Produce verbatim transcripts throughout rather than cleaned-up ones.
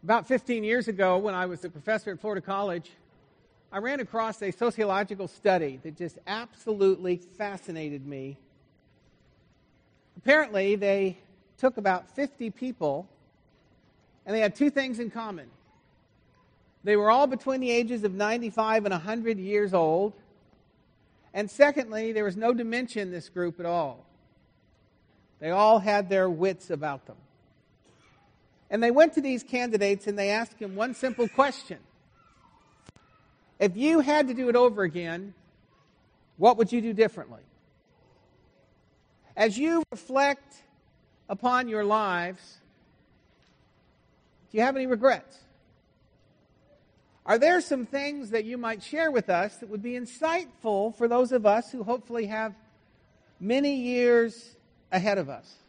About fifteen years ago, when I was a professor at Florida College, I ran across a sociological study that just absolutely fascinated me. Apparently, they took about fifty people, and they had two things in common. They were all between the ages of ninety-five and one hundred years old. And secondly, there was no dementia in this group at all. They all had their wits about them. And they went to these candidates and they asked them one simple question. If you had to do it over again, what would you do differently? As you reflect upon your lives, do you have any regrets? Are there some things that you might share with us that would be insightful for those of us who hopefully have many years ahead of us?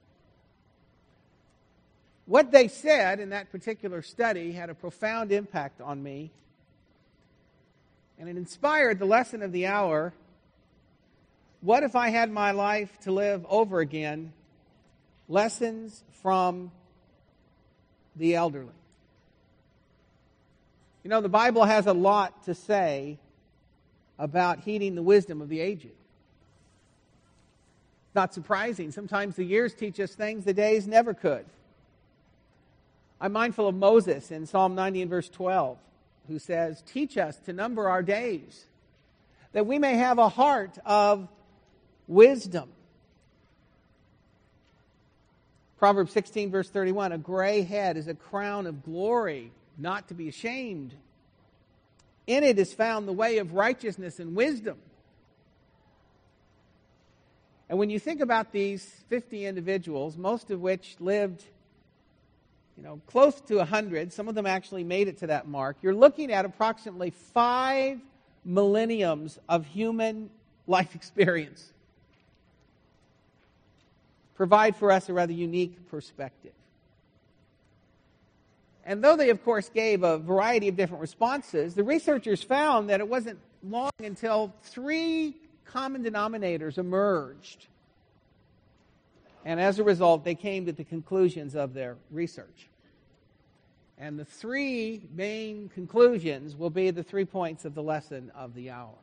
What they said in that particular study had a profound impact on me, and it inspired the lesson of the hour. What if I had my life to live over again? Lessons from the elderly. You know, the Bible has a lot to say about heeding the wisdom of the aged. Not surprising. Sometimes the years teach us things the days never could. I'm mindful of Moses in Psalm ninety and verse twelve, who says, "Teach us to number our days, that we may have a heart of wisdom." Proverbs sixteen verse thirty-one, "A gray head is a crown of glory, not to be ashamed. In it is found the way of righteousness and wisdom." And when you think about these fifty individuals, most of which lived, you know, close to one hundred, some of them actually made it to that mark, you're looking at approximately five millenniums of human life experience. Provide for us a rather unique perspective. And though they, of course, gave a variety of different responses, the researchers found that it wasn't long until three common denominators emerged. And as a result, they came to the conclusions of their research. And the three main conclusions will be the three points of the lesson of the hour.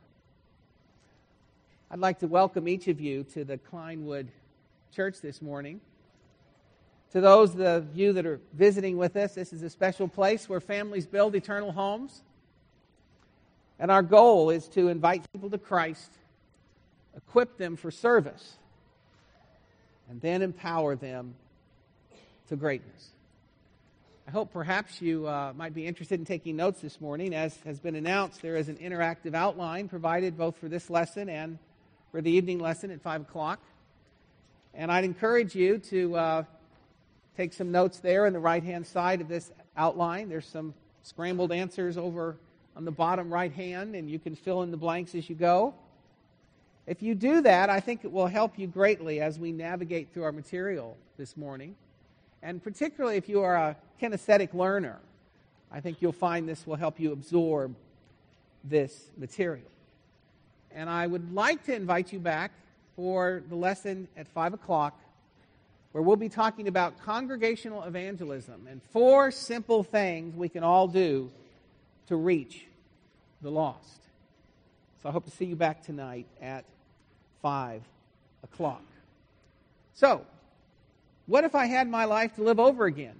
I'd like to welcome each of you to the Kleinwood Church this morning. To those of you that are visiting with us, this is a special place where families build eternal homes. And our goal is to invite people to Christ, equip them for service, and then empower them to greatness. I hope perhaps you uh, might be interested in taking notes this morning. As has been announced, there is an interactive outline provided both for this lesson and for the evening lesson at five o'clock. And I'd encourage you to uh, take some notes there on the right-hand side of this outline. There's some scrambled answers over on the bottom right hand, and you can fill in the blanks as you go. If you do that, I think it will help you greatly as we navigate through our material this morning. And particularly if you are a kinesthetic learner, I think you'll find this will help you absorb this material. And I would like to invite you back for the lesson at five o'clock, where we'll be talking about congregational evangelism and four simple things we can all do to reach the lost. So I hope to see you back tonight at five o'clock. So, what if I had my life to live over again?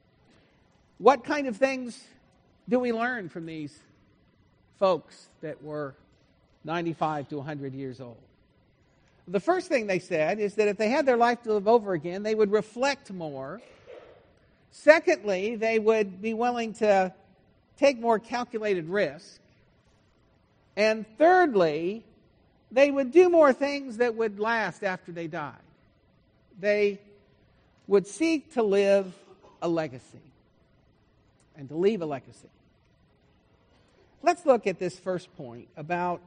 What kind of things do we learn from these folks that were ninety-five to one hundred years old? The first thing they said is that if they had their life to live over again, they would reflect more. Secondly, they would be willing to take more calculated risk. And thirdly, they would do more things that would last after they died. They would seek to live a legacy and to leave a legacy. Let's look at this first point about,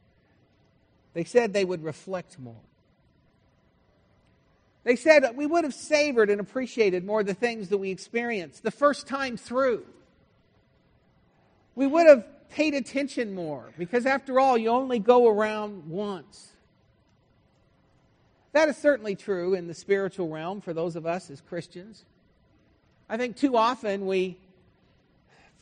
they said they would reflect more. They said that we would have savored and appreciated more the things that we experienced the first time through. We would have paid attention more, because after all, you only go around once. That is certainly true in the spiritual realm for those of us as Christians. I think too often we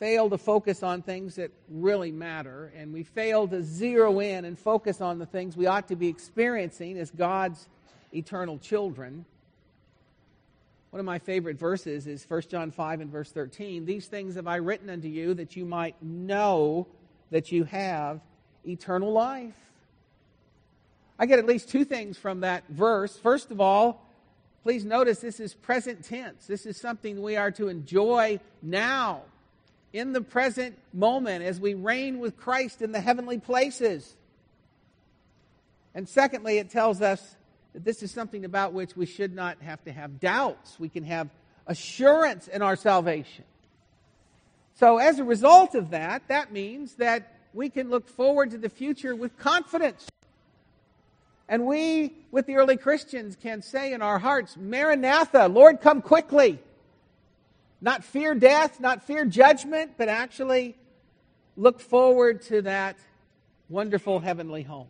fail to focus on things that really matter, and we fail to zero in and focus on the things we ought to be experiencing as God's eternal children. One of my favorite verses is First John five and verse thirteen. These things have I written unto you that you might know that you have eternal life. I get at least two things from that verse. First of all, please notice this is present tense. This is something we are to enjoy now, in the present moment, as we reign with Christ in the heavenly places. And secondly, it tells us that this is something about which we should not have to have doubts. We can have assurance in our salvation. So as a result of that, that means that we can look forward to the future with confidence. And we, with the early Christians, can say in our hearts, Maranatha, Lord, come quickly. Not fear death, not fear judgment, but actually look forward to that wonderful heavenly home.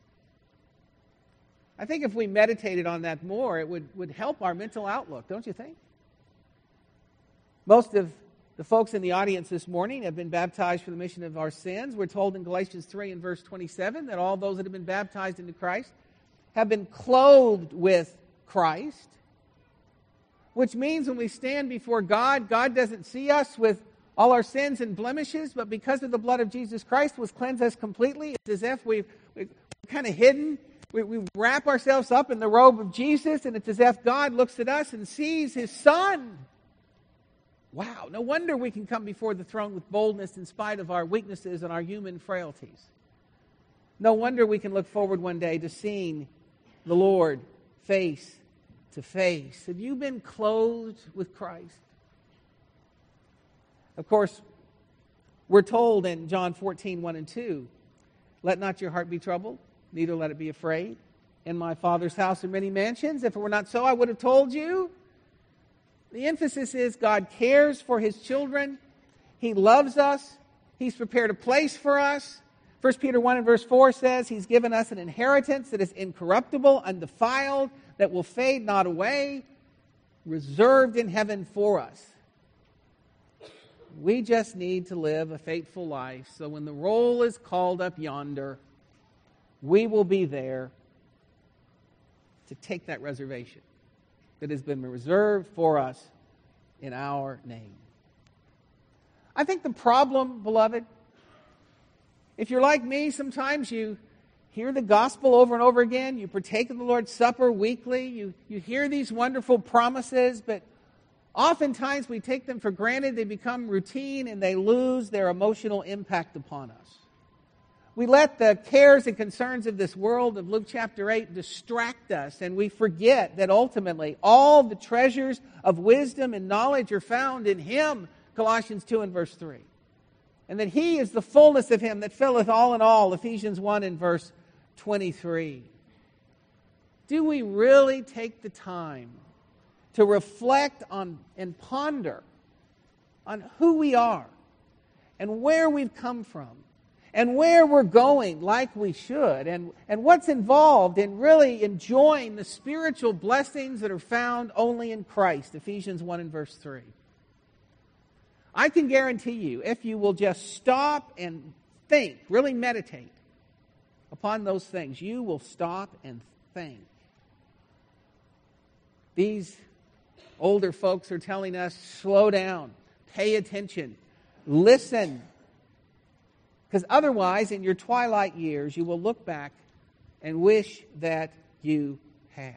I think if we meditated on that more, it would, would help our mental outlook, don't you think? Most of the folks in the audience this morning have been baptized for the remission of our sins. We're told in Galatians three and verse twenty-seven that all those that have been baptized into Christ have been clothed with Christ, which means when we stand before God, God doesn't see us with all our sins and blemishes, but because of the blood of Jesus Christ, was cleansed us completely. It's as if we've, we're kind of hidden. We, we wrap ourselves up in the robe of Jesus, and it's as if God looks at us and sees His Son. Wow, no wonder we can come before the throne with boldness in spite of our weaknesses and our human frailties. No wonder we can look forward one day to seeing the Lord face to face. Have you been clothed with Christ? Of course, we're told in John fourteen, one and two, let not your heart be troubled, neither let it be afraid. In my Father's house are many mansions. If it were not so, I would have told you. The emphasis is God cares for His children. He loves us. He's prepared a place for us. First Peter one and verse four says He's given us an inheritance that is incorruptible, undefiled, that will fade not away, reserved in heaven for us. We just need to live a faithful life, so when the roll is called up yonder, we will be there to take that reservation that has been reserved for us in our name. I think the problem, beloved, if you're like me, sometimes you hear the gospel over and over again, you partake of the Lord's Supper weekly, you, you hear these wonderful promises, but oftentimes we take them for granted, they become routine, and they lose their emotional impact upon us. We let the cares and concerns of this world of Luke chapter eight distract us, and we forget that ultimately all the treasures of wisdom and knowledge are found in Him, Colossians two and verse three. And that He is the fullness of Him that filleth all in all, Ephesians one and verse twenty-three. Do we really take the time to reflect on and ponder on who we are and where we've come from and where we're going like we should, and, and what's involved in really enjoying the spiritual blessings that are found only in Christ, Ephesians one and verse three. I can guarantee you, if you will just stop and think, really meditate upon those things, you will stop and think. These older folks are telling us, slow down, pay attention, listen. Because otherwise, in your twilight years, you will look back and wish that you had.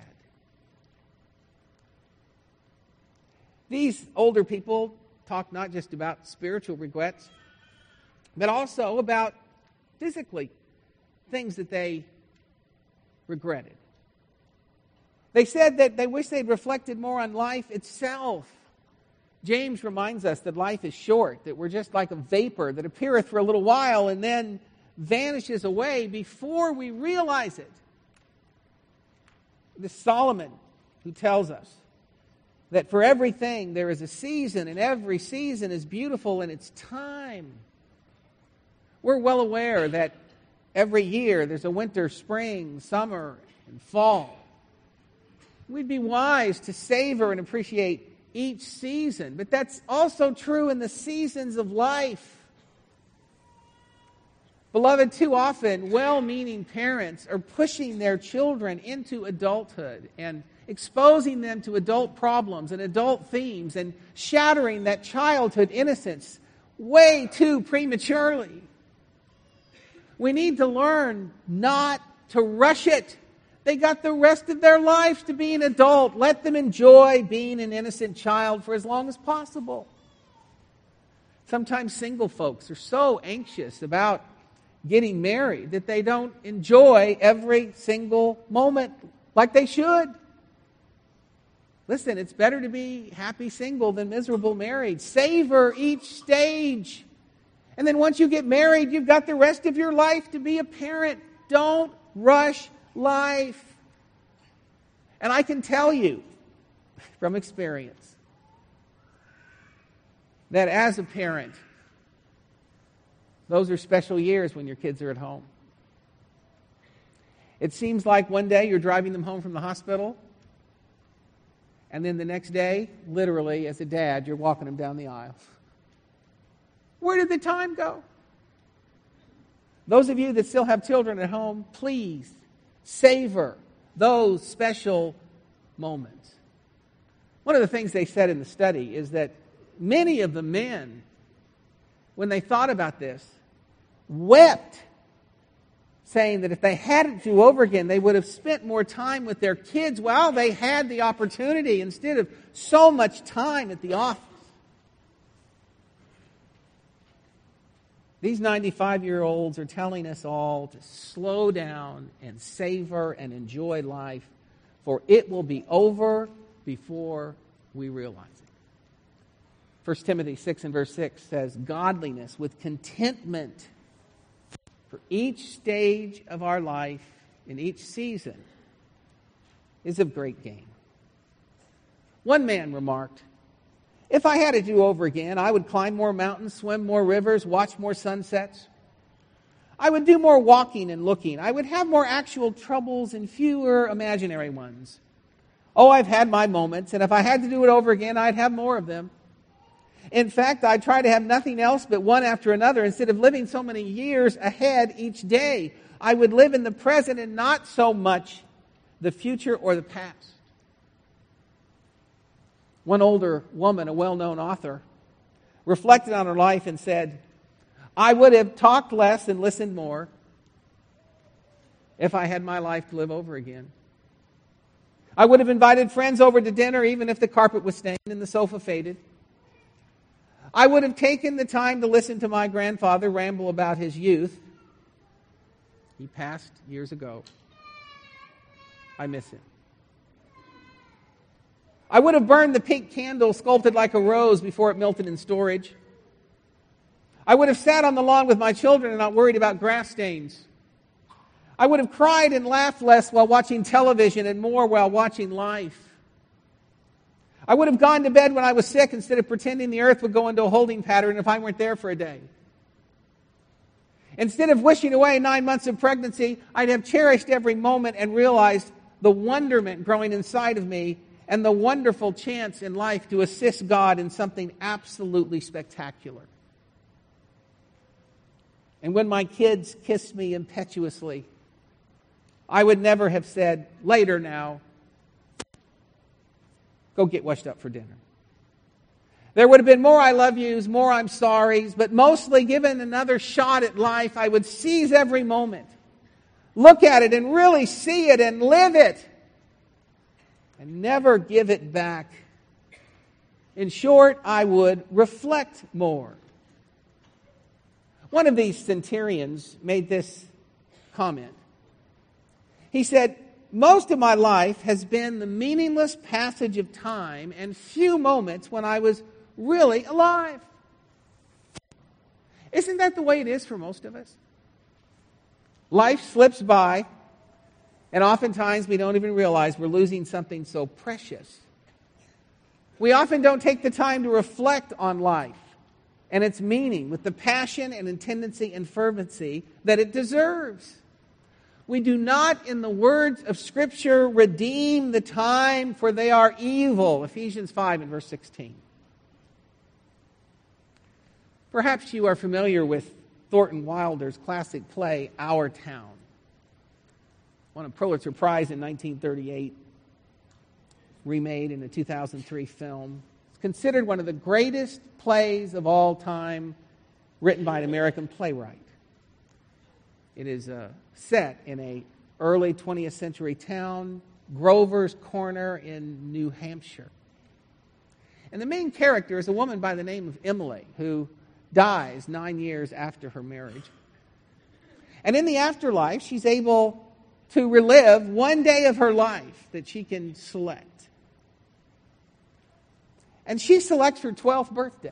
These older people talk not just about spiritual regrets, but also about physically things that they regretted. They said that they wish they'd reflected more on life itself. James reminds us that life is short, that we're just like a vapor that appeareth for a little while and then vanishes away before we realize it. This Solomon, who tells us that for everything there is a season, and every season is beautiful in its time. We're well aware that every year there's a winter, spring, summer, and fall. We'd be wise to savor and appreciate each season. But that's also true in the seasons of life. Beloved, too often, well-meaning parents are pushing their children into adulthood and exposing them to adult problems and adult themes and shattering that childhood innocence way too prematurely. We need to learn not to rush it. They got the rest of their life to be an adult. Let them enjoy being an innocent child for as long as possible. Sometimes single folks are so anxious about getting married that they don't enjoy every single moment like they should. Listen, it's better to be happy single than miserable married. Savor each stage. And then once you get married, you've got the rest of your life to be a parent. Don't rush life. And I can tell you from experience that as a parent, those are special years when your kids are at home. It seems like one day you're driving them home from the hospital, and then the next day, literally, as a dad, you're walking them down the aisle. Where did the time go? Those of you that still have children at home, please savor those special moments. One of the things they said in the study is that many of the men, when they thought about this, wept, saying that if they had it to do over again, they would have spent more time with their kids while they had the opportunity instead of so much time at the office. These ninety-five-year-olds are telling us all to slow down and savor and enjoy life, for it will be over before we realize it. First Timothy six and verse six says, godliness with contentment for each stage of our life in each season is of great gain. One man remarked, if I had to do over again, I would climb more mountains, swim more rivers, watch more sunsets. I would do more walking and looking. I would have more actual troubles and fewer imaginary ones. Oh, I've had my moments, and if I had to do it over again, I'd have more of them. In fact, I'd try to have nothing else but one after another. Instead of living so many years ahead each day, I would live in the present and not so much the future or the past. One older woman, a well-known author, reflected on her life and said, I would have talked less and listened more if I had my life to live over again. I would have invited friends over to dinner even if the carpet was stained and the sofa faded. I would have taken the time to listen to my grandfather ramble about his youth. He passed years ago. I miss him. I would have burned the pink candle sculpted like a rose before it melted in storage. I would have sat on the lawn with my children and not worried about grass stains. I would have cried and laughed less while watching television and more while watching life. I would have gone to bed when I was sick instead of pretending the earth would go into a holding pattern if I weren't there for a day. Instead of wishing away nine months of pregnancy, I'd have cherished every moment and realized the wonderment growing inside of me and the wonderful chance in life to assist God in something absolutely spectacular. And when my kids kissed me impetuously, I would never have said, later now, go get washed up for dinner. There would have been more I love yous, more I'm sorries, but mostly given another shot at life, I would seize every moment, look at it and really see it and live it, and never give it back. In short, I would reflect more. One of these centurions made this comment. He said, most of my life has been the meaningless passage of time and few moments when I was really alive. Isn't that the way it is for most of us? Life slips by, and oftentimes we don't even realize we're losing something so precious. We often don't take the time to reflect on life and its meaning with the passion and intendency and fervency that it deserves. We do not, in the words of Scripture, redeem the time, for they are evil. Ephesians five and verse sixteen. Perhaps you are familiar with Thornton Wilder's classic play, Our Town. Won a Pulitzer Prize in nineteen thirty-eight, remade in a two thousand three film. It's considered one of the greatest plays of all time, written by an American playwright. It is uh, set in a early twentieth century town, Grover's Corner in New Hampshire. And the main character is a woman by the name of Emily, who dies nine years after her marriage. And in the afterlife, she's able to relive one day of her life that she can select. And she selects her twelfth birthday.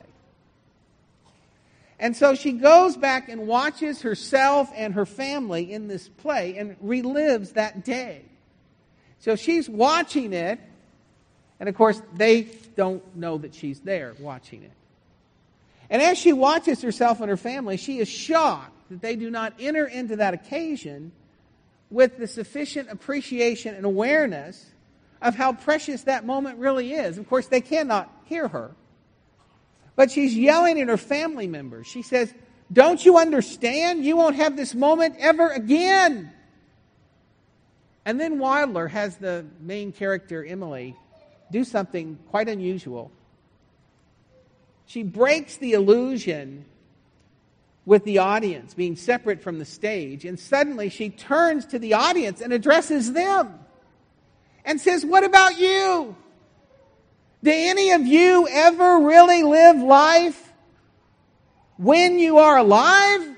And so she goes back and watches herself and her family in this play and relives that day. So she's watching it, and of course they don't know that she's there watching it. And as she watches herself and her family, she is shocked that they do not enter into that occasion with the sufficient appreciation and awareness of how precious that moment really is. Of course, they cannot hear her. But she's yelling at her family members. She says, "Don't you understand? You won't have this moment ever again." And then Wilder has the main character, Emily, do something quite unusual. She breaks the illusion with the audience being separate from the stage, and suddenly she turns to the audience and addresses them and says, "What about you? Do any of you ever really live life when you are alive?"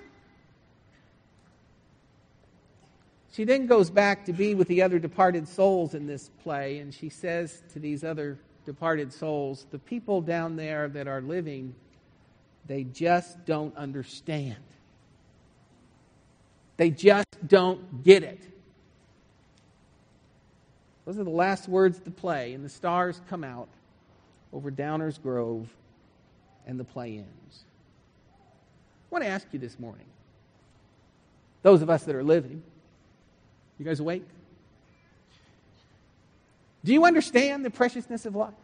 She then goes back to be with the other departed souls in this play, and she says to these other departed souls, "The people down there that are living, they just don't understand. They just don't get it." Those are the last words of the play, and the stars come out over Downers Grove, and the play ends. I want to ask you this morning, those of us that are living, you guys awake? Do you understand the preciousness of life?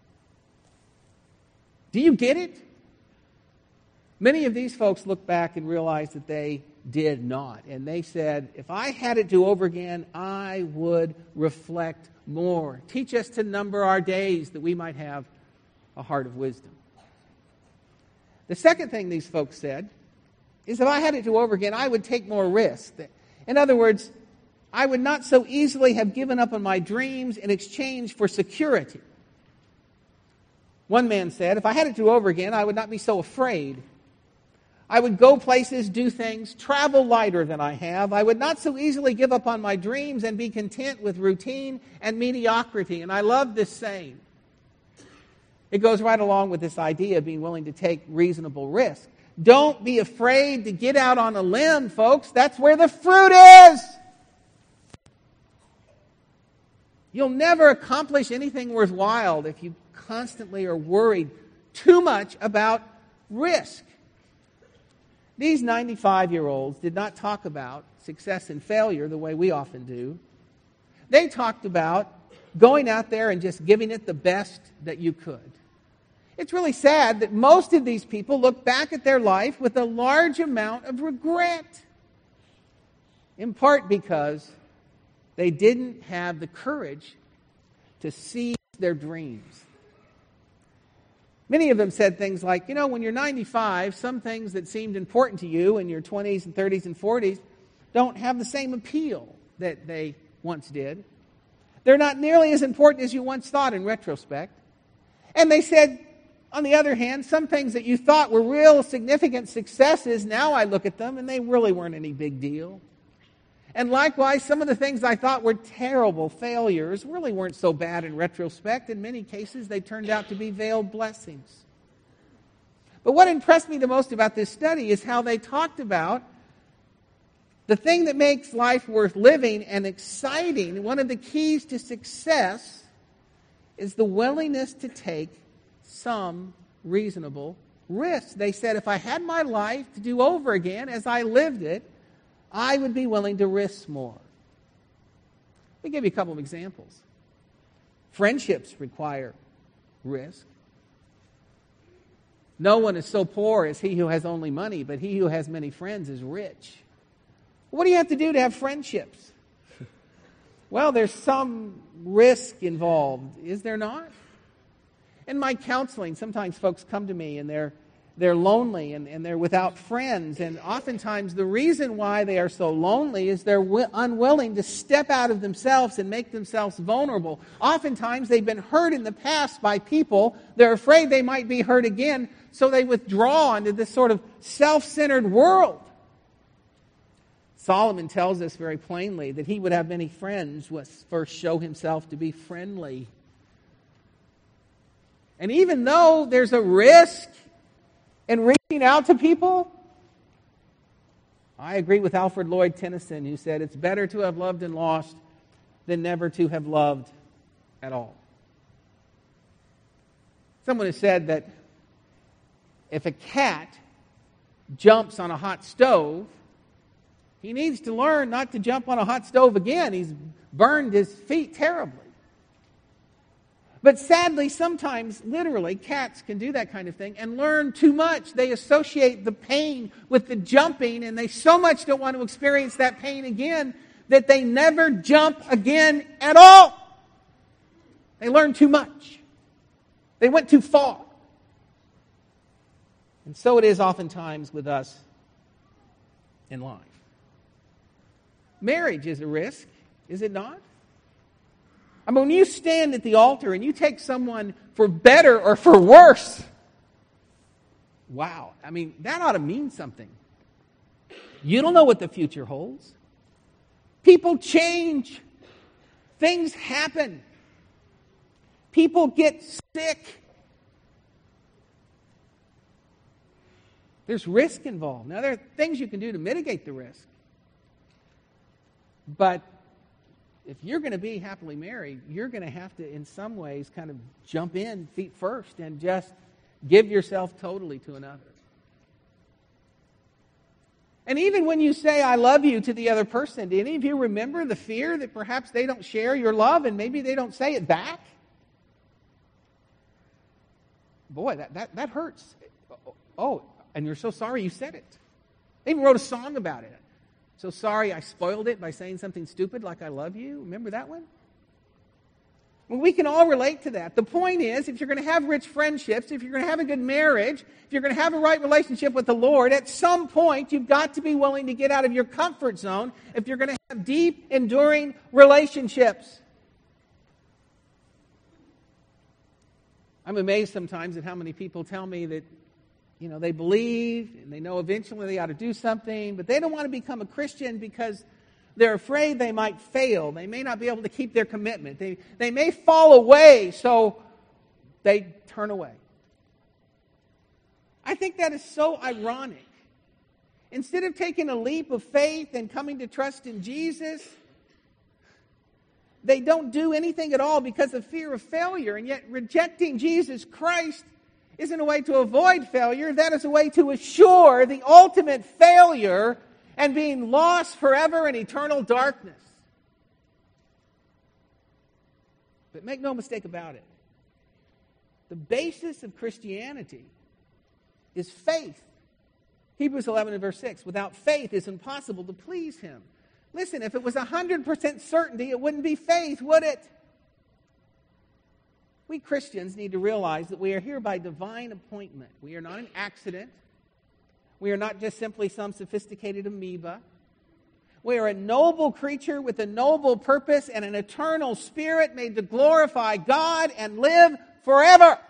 Do you get it? Many of these folks look back and realize that they did not. And they said, "If I had it to over again, I would reflect more. Teach us to number our days that we might have a heart of wisdom." The second thing these folks said is, if I had it to over again, I would take more risk. In other words, I would not so easily have given up on my dreams in exchange for security. One man said, "If I had it to over again, I would not be so afraid. I would go places, do things, travel lighter than I have. I would not so easily give up on my dreams and be content with routine and mediocrity." And I love this saying. It goes right along with this idea of being willing to take reasonable risk. Don't be afraid to get out on a limb, folks. That's where the fruit is. You'll never accomplish anything worthwhile if you constantly are worried too much about risk. These ninety-five-year-olds did not talk about success and failure the way we often do. They talked about going out there and just giving it the best that you could. It's really sad that most of these people look back at their life with a large amount of regret, in part because they didn't have the courage to seize their dreams. Many of them said things like, you know, when you're ninety-five, some things that seemed important to you in your twenties and thirties and forties don't have the same appeal that they once did. They're not nearly as important as you once thought in retrospect. And they said, on the other hand, some things that you thought were real significant successes, now I look at them and they really weren't any big deal. And likewise, some of the things I thought were terrible failures really weren't so bad in retrospect. In many cases, they turned out to be veiled blessings. But what impressed me the most about this study is how they talked about the thing that makes life worth living and exciting. One of the keys to success is the willingness to take some reasonable risks. They said, if I had my life to do over again as I lived it, I would be willing to risk more. Let me give you a couple of examples. Friendships require risk. No one is so poor as he who has only money, but he who has many friends is rich. What do you have to do to have friendships? Well, there's some risk involved, is there not? In my counseling, sometimes folks come to me and they're they're lonely and, and they're without friends. And oftentimes the reason why they are so lonely is they're wi- unwilling to step out of themselves and make themselves vulnerable. Oftentimes they've been hurt in the past by people. They're afraid they might be hurt again, so they withdraw into this sort of self-centered world. Solomon tells us very plainly that he would have many friends must first show himself to be friendly. And even though there's a risk in reaching out to people, I agree with Alfred Lloyd Tennyson, who said, it's better to have loved and lost than never to have loved at all. Someone has said that if a cat jumps on a hot stove, he needs to learn not to jump on a hot stove again. He's burned his feet terribly. But sadly, sometimes, literally, cats can do that kind of thing and learn too much. They associate the pain with the jumping, and they so much don't want to experience that pain again that they never jump again at all. They learn too much. They went too far. And so it is oftentimes with us in life. Marriage is a risk, is it not? I mean, when you stand at the altar and you take someone for better or for worse, wow, I mean, that ought to mean something. You don't know what the future holds. People change. Things happen. People get sick. There's risk involved. Now, there are things you can do to mitigate the risk. But if you're going to be happily married, you're going to have to, in some ways, kind of jump in feet first and just give yourself totally to another. And even when you say, I love you to the other person, do any of you remember the fear that perhaps they don't share your love and maybe they don't say it back? Boy, that, that, that hurts. Oh, and you're so sorry you said it. They even wrote a song about it. So sorry I spoiled it by saying something stupid like I love you. Remember that one? Well, we can all relate to that. The point is, if you're going to have rich friendships, if you're going to have a good marriage, if you're going to have a right relationship with the Lord, at some point you've got to be willing to get out of your comfort zone if you're going to have deep, enduring relationships. I'm amazed sometimes at how many people tell me that, you know, they believe and they know eventually they ought to do something, but they don't want to become a Christian because they're afraid they might fail. They may not be able to keep their commitment. They, they may fall away, so they turn away. I think that is so ironic. Instead of taking a leap of faith and coming to trust in Jesus, they don't do anything at all because of fear of failure, and yet rejecting Jesus Christ isn't a way to avoid failure. That is a way to assure the ultimate failure and being lost forever in eternal darkness. But make no mistake about it. The basis of Christianity is faith. Hebrews eleven and verse six. Without faith, it's impossible to please Him. Listen, if it was one hundred percent certainty, it wouldn't be faith, would it? We Christians need to realize that we are here by divine appointment. We are not an accident. We are not just simply some sophisticated amoeba. We are a noble creature with a noble purpose and an eternal spirit made to glorify God and live forever.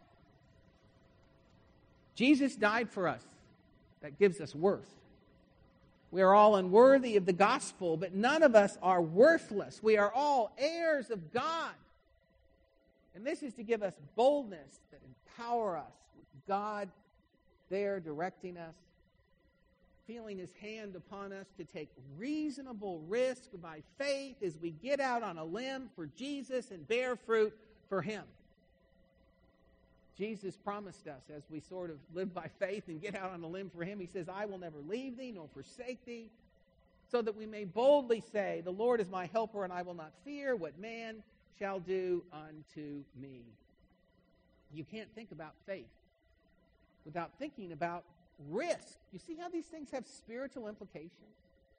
Jesus died for us. That gives us worth. We are all unworthy of the gospel, but none of us are worthless. We are all heirs of God. And this is to give us boldness that empower us with God there directing us, feeling His hand upon us to take reasonable risk by faith as we get out on a limb for Jesus and bear fruit for Him. Jesus promised us as we sort of live by faith and get out on a limb for Him, He says, I will never leave thee nor forsake thee. so that we may boldly say, the Lord is my helper, and I will not fear what man shall do unto me. You can't think about faith without thinking about risk. You see how these things have spiritual implications?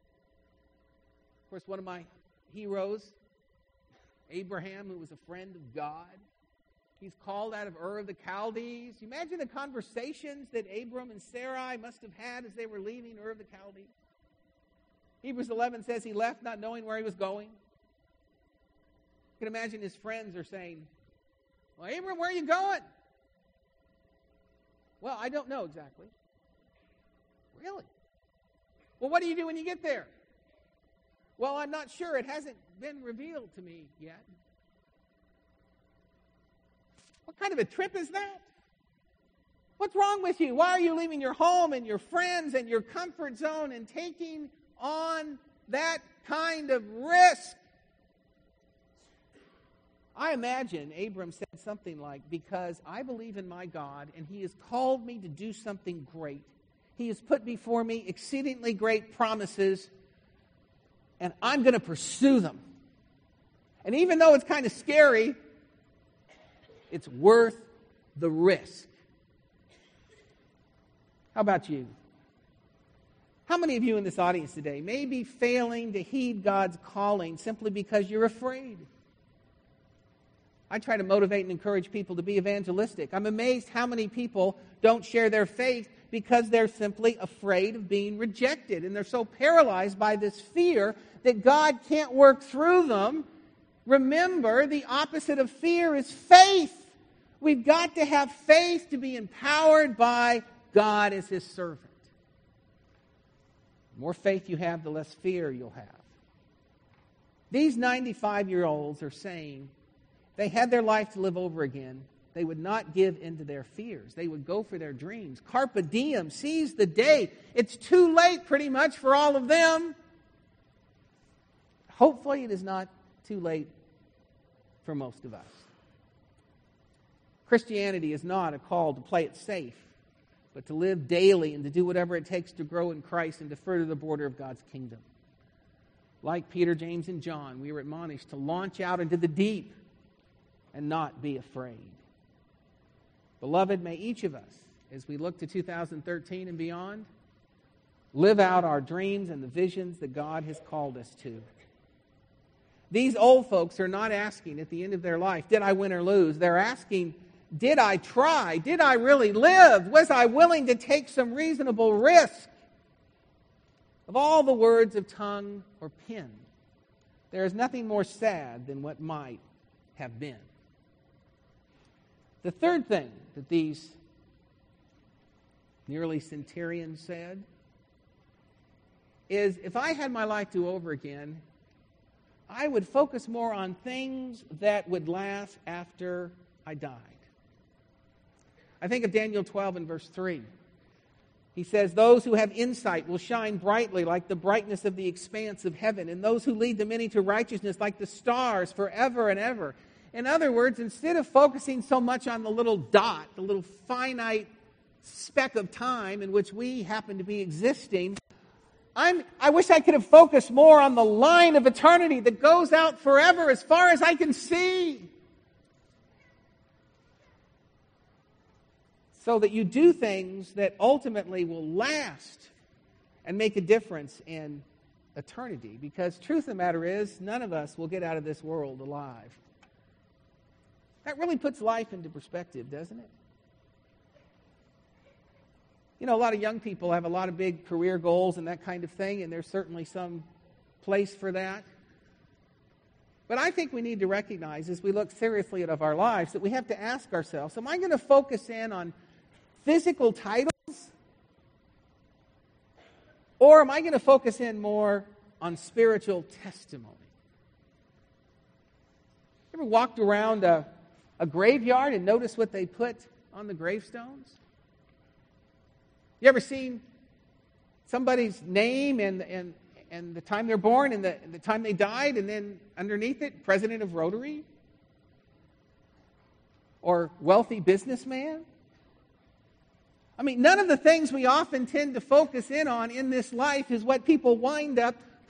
Of course, one of my heroes, Abraham, who was a friend of God, he's called out of Ur of the Chaldees. You imagine the conversations that Abram and Sarai must have had as they were leaving Ur of the Chaldees. Hebrews eleven says he left not knowing where he was going. You can imagine his friends are saying, well, Abram, where are you going? Well, I don't know exactly. Really? Well, what do you do when you get there? Well, I'm not sure. It hasn't been revealed to me yet. What kind of a trip is that? What's wrong with you? Why are you leaving your home and your friends and your comfort zone and taking on that kind of risk? I imagine Abram said something like, because I believe in my God and he has called me to do something great. He has put before me exceedingly great promises, and I'm going to pursue them. And even though it's kind of scary, it's worth the risk. How about you? How many of you in this audience today may be failing to heed God's calling simply because you're afraid? I try to motivate and encourage people to be evangelistic. I'm amazed how many people don't share their faith because they're simply afraid of being rejected. And they're so paralyzed by this fear that God can't work through them. Remember, the opposite of fear is faith. We've got to have faith to be empowered by God as his servant. The more faith you have, the less fear you'll have. These ninety-five-year-olds are saying if they had their life to live over again, they would not give in to their fears. They would go for their dreams. Carpe diem, seize the day. It's too late pretty much for all of them. Hopefully it is not too late for most of us. Christianity is not a call to play it safe, but to live daily and to do whatever it takes to grow in Christ and to further the border of God's kingdom. Like Peter, James, and John, we are admonished to launch out into the deep and not be afraid. Beloved, may each of us, as we look to two thousand thirteen and beyond, live out our dreams and the visions that God has called us to. These old folks are not asking at the end of their life, did I win or lose? They're asking, did I try? Did I really live? Was I willing to take some reasonable risk? Of all the words of tongue or pen, there is nothing more sad than what might have been. The third thing that these nearly centurions said is, if I had my life to over again, I would focus more on things that would last after I died. I think of Daniel twelve and verse three. He says, those who have insight will shine brightly like the brightness of the expanse of heaven, and those who lead the many to righteousness like the stars forever and ever. In other words, instead of focusing so much on the little dot, the little finite speck of time in which we happen to be existing, I'm, I wish I could have focused more on the line of eternity that goes out forever as far as I can see. So that you do things that ultimately will last and make a difference in eternity. Because truth of the matter is, none of us will get out of this world alive. That really puts life into perspective, doesn't it? You know, a lot of young people have a lot of big career goals and that kind of thing, and there's certainly some place for that. But I think we need to recognize, as we look seriously at our lives, that we have to ask ourselves, am I going to focus in on physical titles? Or am I going to focus in more on spiritual testimony? You ever walked around a, a graveyard and noticed what they put on the gravestones? You ever seen somebody's name and, and, and the time they're born and the, and the time they died, and then underneath it, president of Rotary? Or wealthy businessman? I mean, none of the things we often tend to focus in on in this life is what people wind up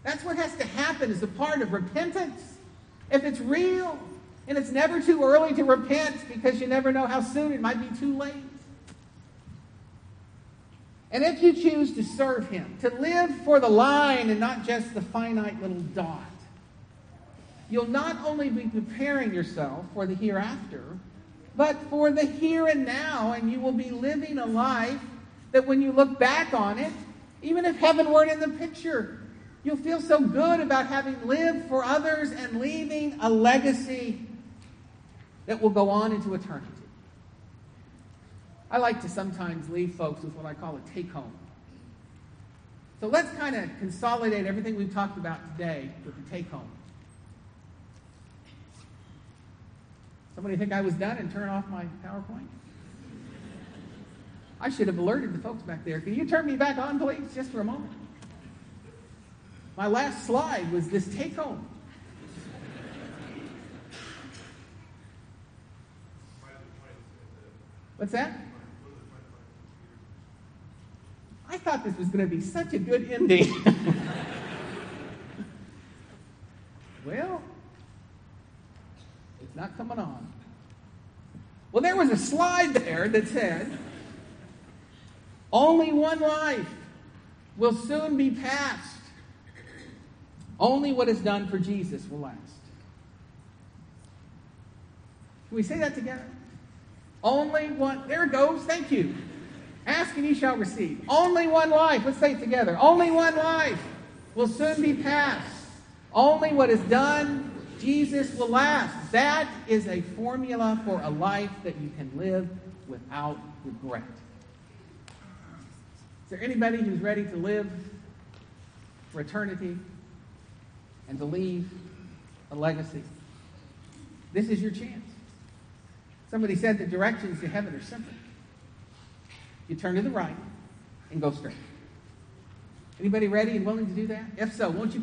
That's what has to happen as a part of repentance. If it's real, and it's never too early to repent because you never know how soon it might be too late. And if you choose to serve him, to live for the line and not just the finite little dot, you'll not only be preparing yourself for the hereafter, but for the here and now, and you will be living a life that when you look back on it, even if heaven weren't in the picture, you'll feel so good about having lived for others and leaving a legacy that will go on into eternity. I like to sometimes leave folks with what I call a take-home. So let's kind of consolidate everything we've talked about today with the take-home. Somebody think I was done and turn off my PowerPoint? I should have alerted the folks back there. Can you turn me back on, please, just for a moment? My last slide was this take-home. What's that? I thought this was going to be such a good ending. Well, it's not coming on. Well, there was a slide there that said, only one life will soon be passed. Only what is done for Jesus will last. Can we say that together? Only one. There it goes. Thank you. Ask and ye shall receive. Only one life. Let's say it together. Only one life will soon be passed. Only what is done, Jesus will last. That is a formula for a life that you can live without regret. Is there anybody who's ready to live for eternity and to leave a legacy? This is your chance. Somebody said the directions to heaven are simple. You turn to the right and go straight. Anybody ready and willing to do that? If so, won't you